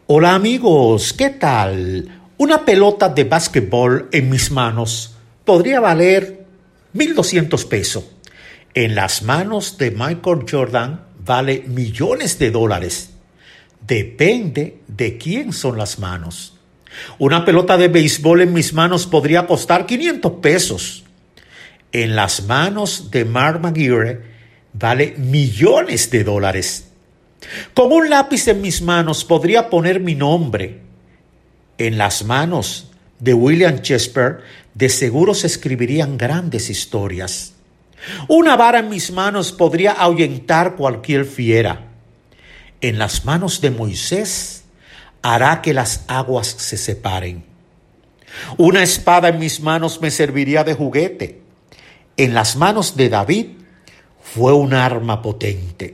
Hola amigos, ¿qué tal? Una pelota de básquetbol en mis manos podría valer 1,200 pesos. En las manos de Michael Jordan vale millones de dólares. Depende de quién son las manos. Una pelota de béisbol en mis manos podría costar 500 pesos. En las manos de Mark McGwire vale millones de dólares. Con un lápiz en mis manos podría poner mi nombre. En las manos de William Shakespeare de seguro se escribirían grandes historias. Una vara en mis manos podría ahuyentar cualquier fiera. En las manos de Moisés hará que las aguas se separen. Una espada en mis manos me serviría de juguete. En las manos de David fue un arma potente.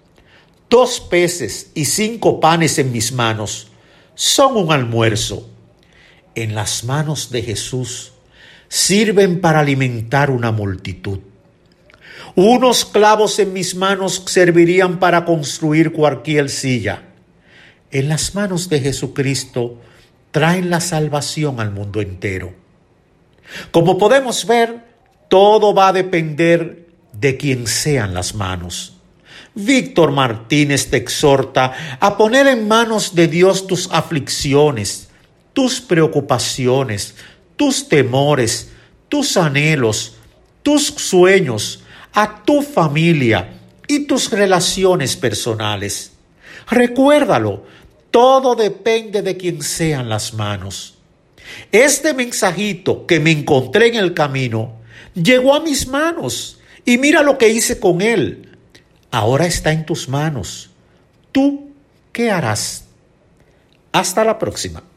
2 peces y 5 panes en mis manos son un almuerzo. En las manos de Jesús sirven para alimentar una multitud. Unos clavos en mis manos servirían para construir cualquier silla. En las manos de Jesucristo traen la salvación al mundo entero. Como podemos ver, todo va a depender de quién sean las manos. Víctor Martínez te exhorta a poner en manos de Dios tus aflicciones, tus preocupaciones, tus temores, tus anhelos, tus sueños, a tu familia y tus relaciones personales. Recuérdalo, todo depende de quién sean las manos. Este mensajito que me encontré en el camino llegó a mis manos y mira lo que hice con él. Ahora está en tus manos. ¿Tú qué harás? Hasta la próxima.